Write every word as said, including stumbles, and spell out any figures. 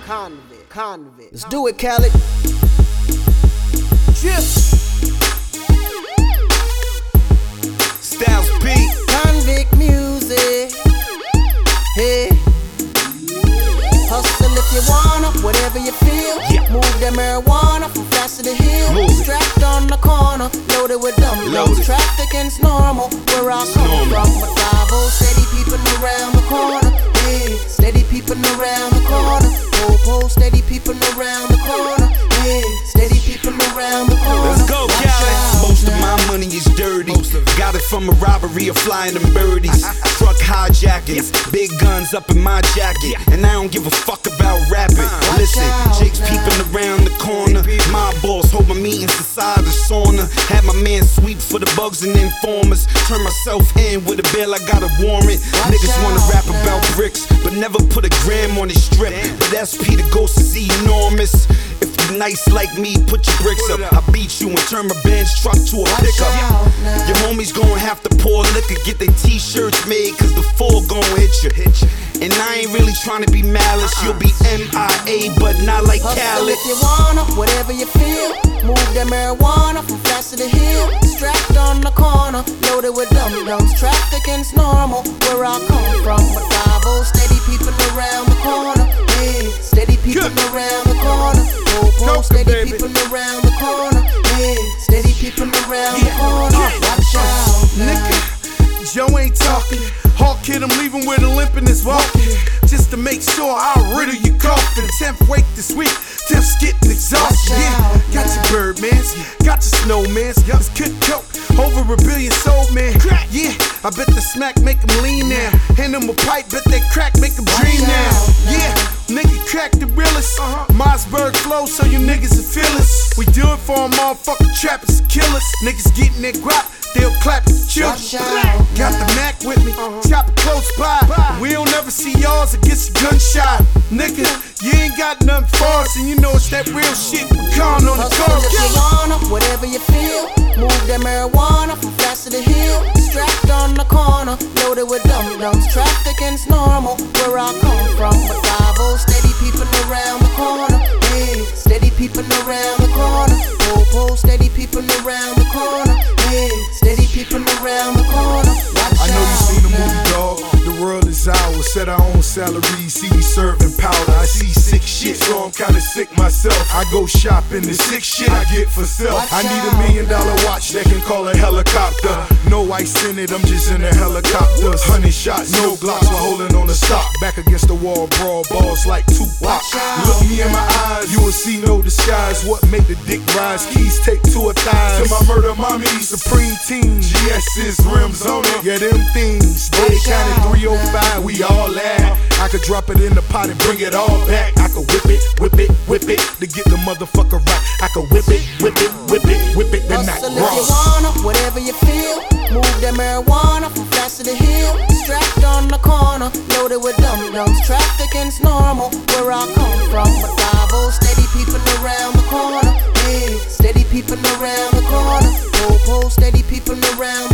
convict, convict. Let's do it, Khaled. Yeah. Styles P. Convict music. Hey. Hustle if you wanna, whatever you feel. Yeah. Move that marijuana from fast to the hill. Move it. Strapped on the corner, loaded with dumb Loaded. Trafficking's normal, where I come Normal. from. With five oh steady peeping around the corner. Hey, steady peeping around the corner. Po-po, steady peeping around the corner. Hey, steady peeping around the corner. Let's go, Watch Khaled. out Most of now. my money is dirty. Got it from a robbery of flying them birdies. Truck hijackings, big guns up in my jacket. And I don't give a fuck about rapping. Listen, Jake's peeping around the corner. My boss hold my meetings inside the sauna. Had my man sweep for the bugs and informers. Turn myself in with a bill, I got a warrant. Niggas wanna rap about bricks, but never put a gram on his strip. But S P the ghost is enormous. If you nice like me, put your bricks up. I beat you and turn my Benz truck to a pickup. Your homies gon' have to pour liquor, get their t-shirts made, cause the four gon' hit you. And I ain't really trying to be malice. You'll be M I A, but not like Hustle Khaled. if you wanna, whatever you feel. Move that marijuana from fast to the hill. Strapped on the corner, loaded with dum-dums. Trafficking's normal, where I come from. With five oh steady peeping around the corner. Hey, steady peeping around the corner. Po-po, steady peeping around the corner. Hey, steady peeping around the corner. Watch out now. Nigga, Joe ain't talking. Hawk hit him, leave him with a limp in his walking. Just to make sure I'll riddle you coffin. Tenth wake this week, tenth's getting exhausted. Yeah, got your Birdmans, got your Snowmans. It's good coke, over a billion sold, man. Yeah, I bet the smack make him lean now. Hand him a pipe, bet that crack make him dream now. Yeah, nigga crack the realest. Mossberg flow, so you niggas are feel us. We do it for a motherfucking trappers and killers. Niggas getting their guap, they'll clap at the children. Got the Mac with me, chop it close by. We don't ever see y'all's against a gunshot. Nigga, you ain't got nothing for us, and you know it's that real shit. We gone on the Hustle if you go. wanna, whatever you feel. Move that marijuana from fast to the hill. Strapped on the corner, loaded with dum-dums. Trafficking's normal, where I come from. With five oh steady peeping around the corner. Hey, steady peeping around the corner. Po-po, steady peeping around the corner. Hey, steady peeping around the corner. Watch I know you out seen the now. movie, dog. The world is ours. Set our own salaries. See, we serving powder. I see sick shit, so I'm kinda sick myself. I go shopping. The sick shit I get for self. I need a million dollar watch that can call a helicopter. No ice in it, I'm just in a helicopter. Hundred shots, no glocks while holding on the stock. Back against the wall, brawl balls like Tupac. Look me in my eyes, you will see no disguise. What make the dick rise? Keys take to a thighs. To my murder mommy, supreme team. G S is rims on it. Yeah, them things. They counted three oh five, we all laugh. I could drop it in the pot and bring it all back. I could whip it, whip it, whip it to get the motherfucker right. I could whip it, whip it, whip it, whip it, then not Hustle if you wrong. wanna, whatever you feel. Move that marijuana from fast to the hill. Strapped on the corner, loaded with dum-dums. Trafficking's normal, where I come from. With five oh steady peeping around the corner. Hey, steady peeping around the corner. Po-po, steady peeping around